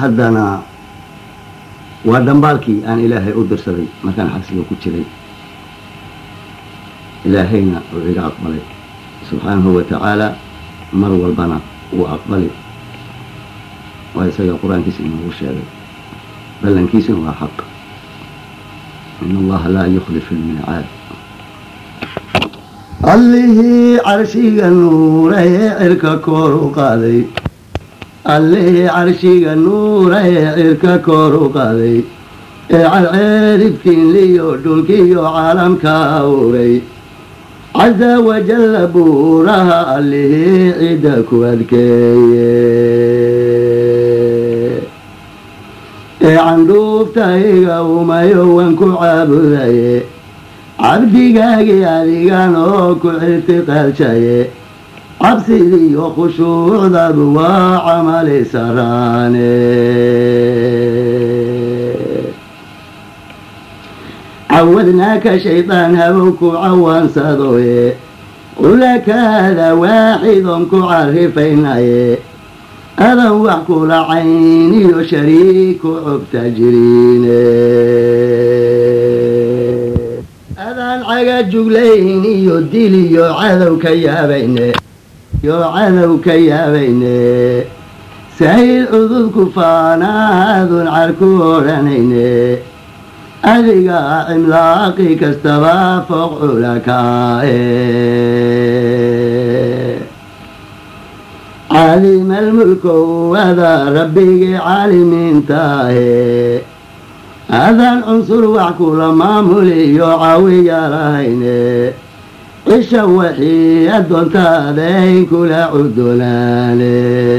haddana waa dhambaalkii aan ilaahay u dirsaday markaan xabsiga ku jiray ilaahayna uu iga aqbalay subxaanahu wa tacaala mar walbana wuu aqbali waa isaga qur-aankiisa inoogu sheegay ballankiisuna waa xaq in allaha laa yukhlifu lmiicaad allihii carshiga nuurahee cirka koor u qaaday allihii carshiga nuurahee cirka koor u qaaday ee cadceeribtiinliyo dhulkiyo caalamka abuuray caza wajalla buuraha allihii cidda ku adkeeye ee candhuufta iga umayo wan ku caabudaye cabdigaagii adigan oo ku cirtiqaalshaye cabsidiiyo khushuucdadu waa camali saraane cawadnaaka shaydaan habow ku cawaansadoye ulakaada waaxidon ku carifaynaye adan wax kula cayn iyo shariiku cubta jiriine adaan caga juglayn iyo dil iyo cadow ka yaabayne sahil cududku faanaadun carku odhanayne adiga cimlaaqi kastaba fooq culakaae caalima almulkow adaa rabbigii caalimiintaahe adaan cunsur wax kula maamuliyo caawiya lahayne cisha waxii addoontaadayn kula cudunaane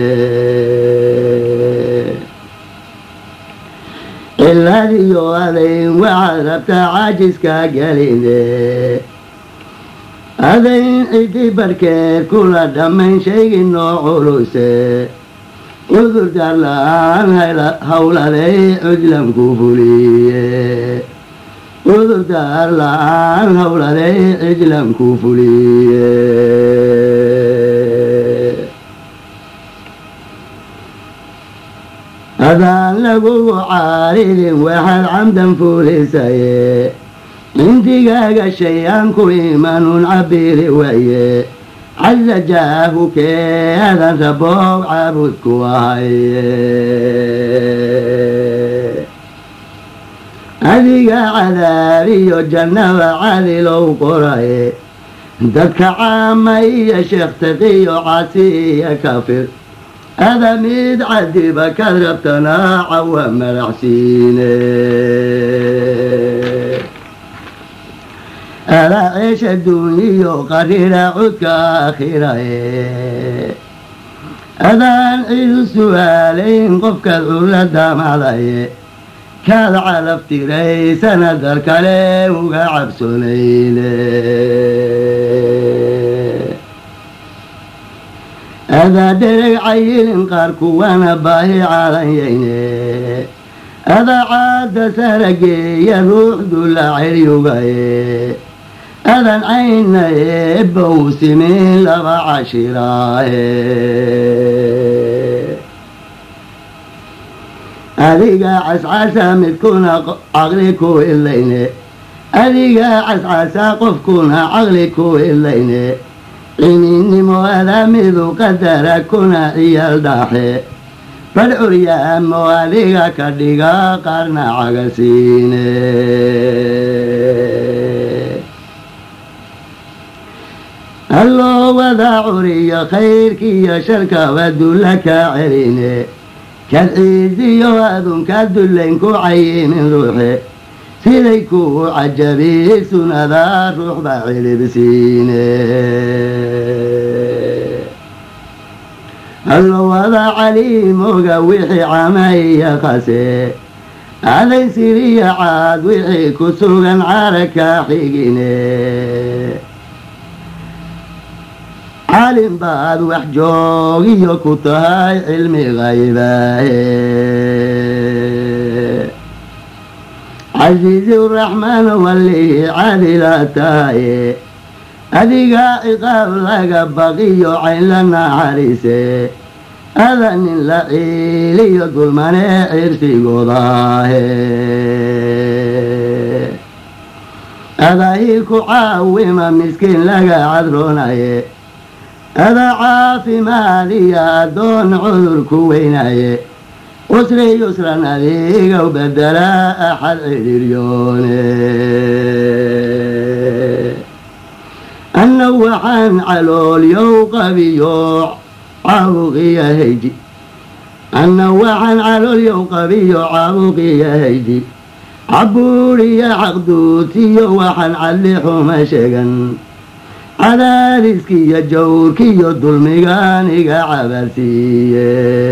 ciladiyo adayn waxaad rabtaa caajiska geline adayn ciddi barhkeed kula dhammayn shaygii noo culuse cudurdaar la-aan hawladay cujlanku fuliye cudurdaar la-aan hawladay cijlanku fuliye adaan lagugu caaridin waxaad camdan fulisaye cindigaaga shay-aan ku imanun cabiri waye caza jaahu kee adan raboow caabudku ahaye adiga cadaabiyo jannaba cadilow qoraye dadka caama iyo sheekh taqiyo caasi iyo kafir ada mid cadiba kaad rabtana cawa madaxsiine ada ceesha duuniyo qarira cudka aakhiraye adaan cidu su'aalayn qofkaad ula daamacdaye kaad calaftiraysan dal kale uga cabsonayne adaa dhereg cayilin qaar kuwana baahi caalanyayne adaa caada sarageeya ruuxdu la ciryugaye adan caynaye bowsimin laba cashiraaye adiga cascasa midkuna caqli ku ilayne adiga cascasa qofkuna caqli ku ilayne cininimo adamidu qadara kuna ciyaal dhaaxe badh curyaamo adiga ka dhiga qaarna cagasiine alloo wadaa curiyo khayrkiiyo sharkaba dulla kaa celine kaad ciidiyo adunka dullayn ku cayimin ruuxe siday kuu cajabisun adaa ruuxba cilibsiine allo wadaa caliimoga wixii camaiya qase aday siriya caad wixii ku sugan caraka xigine caalim baad wax joogiyo ku tahay cilmi qaybaahe casiizi uraxmaan wallihii caadila tahaye adiga ciqaab laga baqiyo cayn la naxariise adanin la ciiliyo dulmane cirsigoodahe adahii ku caawima miskiin laga cadroonaye ada caafimaadiya addoon cudur ku weynaye usri yusran adiigow bedela axad cidhiryoone anna waxaan caloolyow qabiyo caabuqiya haydi anna waxaan caloolyow qabiyo caabuqiya haydi cabuuriya caqduutiyo waxaan cadli xuma sheegan cadaadiskiyo jawrkiyo dulmigaan iga cabarsiiye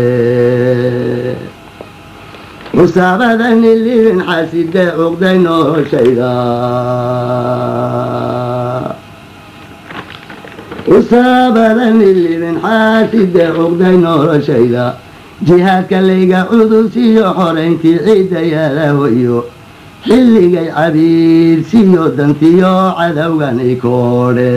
cusaabadani libin xaside cuqday noloshayda cusaabadani libin xaaside cuqday noloshayda jihaadka layga cudusiyo xorayntii ciidda yaalahoyo xilligay cabiidsiyo dantiyo cadowgani koodhe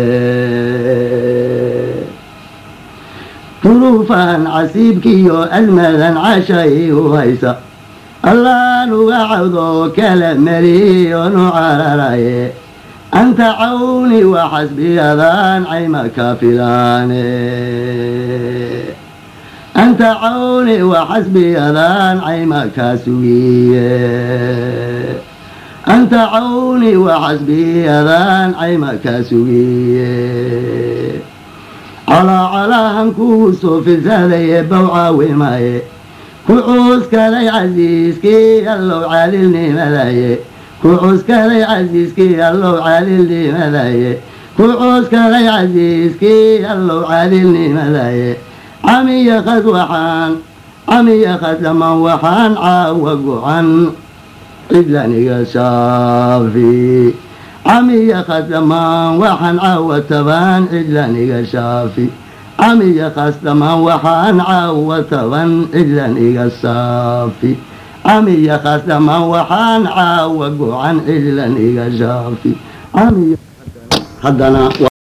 duruufahan casiibkiyo almadan cashay u haysa allaan uga cawdo kala meliyoonu cararaye anta cawni waxasbiyadaan cayma ka filaane anta cawni waxasbiyadaan cayma ka sugiye anta cawni waxasbiyadaan cayma ka sugiye calaacalahan kuu soo firsadaye bawcaawimaye ku cuuskaday casiiskii allow caalilnimadaye ku cuuskaday casiiskii allow caalilnimadaye ku cuuskaday casiiskii allow caalilnimadaye camiyaqad dhaman waxaan caawa gocan cidlaniga shaafi camiyaqad dhamaan waxaan caawa taban cidlaniga shaafi camiyaqas dhamaan waxaan caawa taban cidlaniga shaafi camiyaqas dhamaan waxaan caawa gocan cidlaniga shaafi haddana